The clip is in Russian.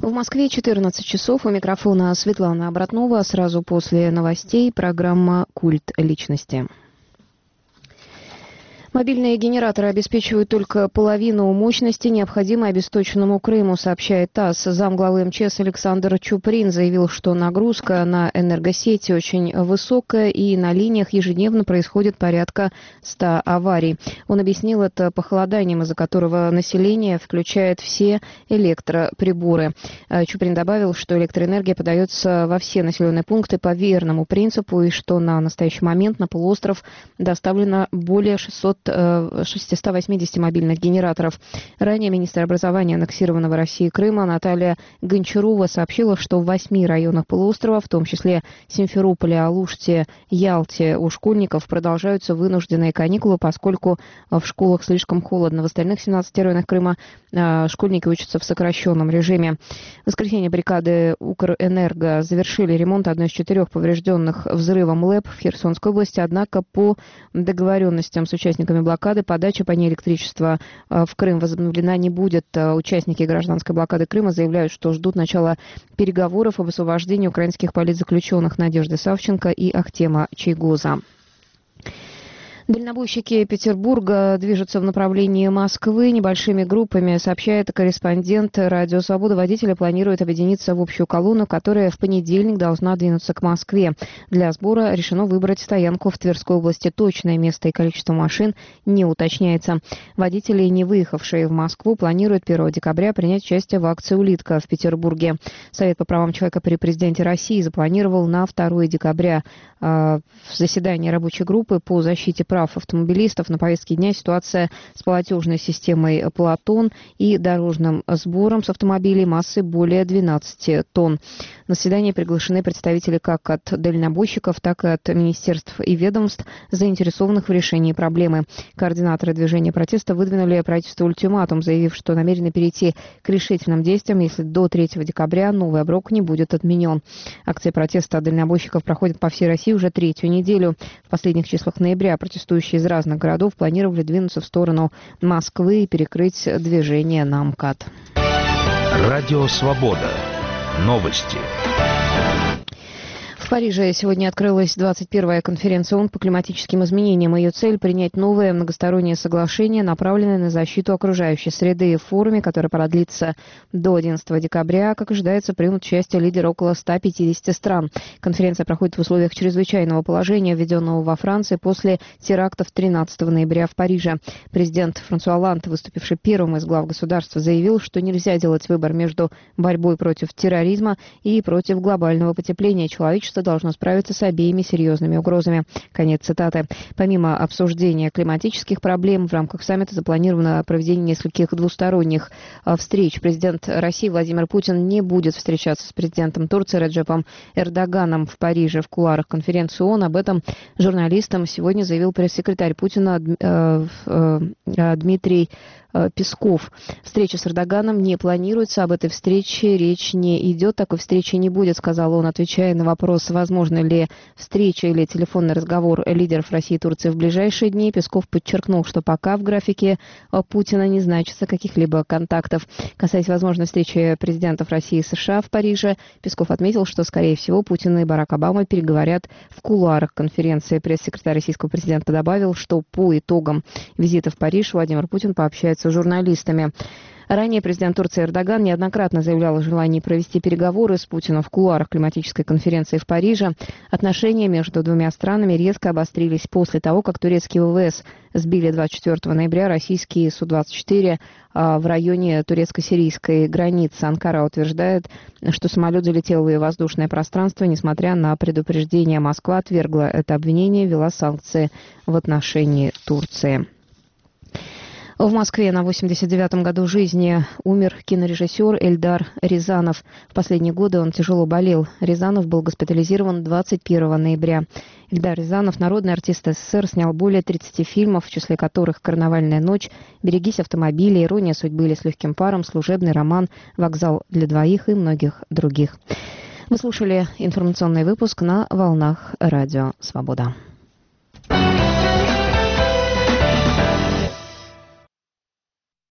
В Москве 14 часов. У микрофона Светлана Обратнова. Сразу после новостей программа «Культ личности». Мобильные генераторы обеспечивают только половину мощности, необходимой обесточенному Крыму, сообщает ТАСС. Замглавы МЧС Александр Чуприн заявил, что нагрузка на энергосети очень высокая и на линиях ежедневно происходит порядка 100 аварий. Он объяснил это похолоданием, из-за которого население включает все электроприборы. Чуприн добавил, что электроэнергия подается во все населенные пункты по верному принципу и что на настоящий момент на полуостров доставлено более 680 мобильных генераторов. Ранее министр образования аннексированного России Крыма Наталья Гончарова сообщила, что в 8 районах полуострова, в том числе Симферополе, Алуште, Ялте, у школьников продолжаются вынужденные каникулы, поскольку в школах слишком холодно. В остальных 17 районах Крыма школьники учатся в сокращенном режиме. В воскресенье бригады Укрэнерго завершили ремонт одной из 4 поврежденных взрывом ЛЭП в Херсонской области, однако по договоренностям с участниками блокады подача по ней электричества в Крым возобновлена не будет. Участники гражданской блокады Крыма заявляют, что ждут начала переговоров об освобождении украинских политзаключенных Надежды Савченко и Ахтема Чайгоза. Дальнобойщики Петербурга движутся в направлении Москвы небольшими группами, сообщает корреспондент «Радио Свобода». Водители планируют объединиться в общую колонну, которая в понедельник должна двинуться к Москве. Для сбора решено выбрать стоянку в Тверской области. Точное место и количество машин не уточняется. Водители, не выехавшие в Москву, планируют 1 декабря принять участие в акции «Улитка» в Петербурге. Совет по правам человека при президенте России запланировал на 2 декабря заседание рабочей группы по защите прав автомобилистов. На повестке дня ситуация с платежной системой «Платон» и дорожным сбором с автомобилей массой более 12 тонн. На заседание приглашены представители как от дальнобойщиков, так и от министерств и ведомств, заинтересованных в решении проблемы. Координаторы движения протеста выдвинули правительству ультиматум, заявив, что намерены перейти к решительным действиям, если до 3 декабря новый оброк не будет отменен. Акции протеста дальнобойщиков проходят по всей России уже 3-ю неделю. В последних числах ноября протестующие из разных городов планировали двинуться в сторону Москвы и перекрыть движение на МКАД. Радио Свобода. Новости. В Париже сегодня открылась 21-я конференция ООН по климатическим изменениям. Ее цель – принять новое многостороннее соглашение, направленное на защиту окружающей среды. В форуме, который продлится до 11 декабря, как ожидается, примут участие лидеры около 150 стран. Конференция проходит в условиях чрезвычайного положения, введенного во Франции после терактов 13 ноября в Париже. Президент Франсуа Олланд, выступивший первым из глав государства, заявил, что нельзя делать выбор между борьбой против терроризма и против глобального потепления. Человечество должно справиться с обеими серьезными угрозами. Конец цитаты. Помимо обсуждения климатических проблем, в рамках саммита запланировано проведение нескольких двусторонних встреч. Президент России Владимир Путин не будет встречаться с президентом Турции Реджепом Эрдоганом в Париже в кулуарах конференции ООН. Об этом журналистам сегодня заявил пресс-секретарь Путина Дмитрий Песков. Встреча с Эрдоганом не планируется, об этой встрече речь не идет, такой встречи не будет, сказал он, отвечая на вопрос, возможно ли встреча или телефонный разговор лидеров России и Турции в ближайшие дни. Песков подчеркнул, что пока в графике Путина не значится каких-либо контактов. Касаясь возможной встречи президентов России и США в Париже, Песков отметил, что, скорее всего, Путин и Барак Обама переговорят в кулуарах конференции. Пресс-секретарь российского президента добавил, что по итогам визита в Париж Владимир Путин пообщается с журналистами. Ранее президент Турции Эрдоган неоднократно заявлял о желании провести переговоры с Путиным в кулуарах климатической конференции в Париже. Отношения между двумя странами резко обострились после того, как турецкие ВВС сбили 24 ноября российские Су-24 в районе турецко-сирийской границы. Анкара утверждает, что самолет залетел в ее воздушное пространство, несмотря на предупреждение. Москва отвергла это обвинение и ввела санкции в отношении Турции. В Москве на 89-м году жизни умер кинорежиссер Эльдар Рязанов. В последние годы он тяжело болел. Рязанов был госпитализирован 21 ноября. Эльдар Рязанов, народный артист СССР, снял более 30 фильмов, в числе которых «Карнавальная ночь», «Берегись автомобиля», «Ирония судьбы» или «С легким паром», «Служебный роман», «Вокзал для двоих» и многих других. Вы слушали информационный выпуск на волнах Радио Свобода.